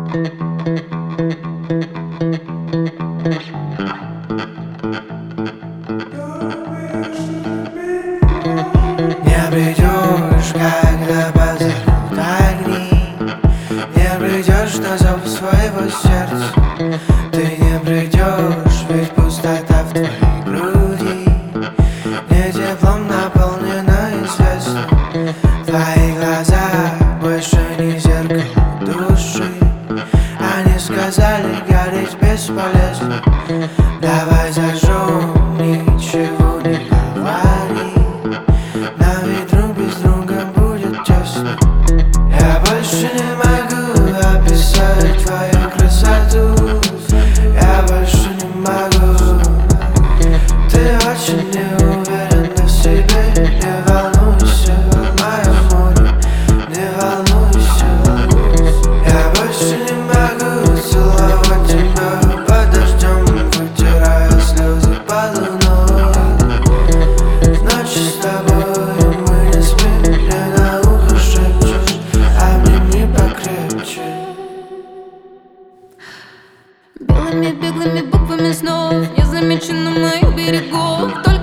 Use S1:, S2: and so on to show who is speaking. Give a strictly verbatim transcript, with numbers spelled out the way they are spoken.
S1: Не придешь, когда позовут огни, не придешь на зов своего сердца. Ты не придешь, ведь пустота в твоей груди не теплом наполнена, известно. Твои глаза больше не зеркало души, они сказали, гореть бесполезно. Давай зажжем, ничего не говори, нам ведь друг без друга будет тесно. Я больше не могу описать твою красоту, я больше не могу. Ты очень не уверена в себе, не волнуйся, мое море, не волнуйся. Я больше не могу целовать тебя под дождем, вытирая слезы под луной. В ночи с тобой мы не спим, мне на ухо шепчешь, обними покрепче.
S2: Белыми беглыми буквами снов незамеченных моих берегов. Только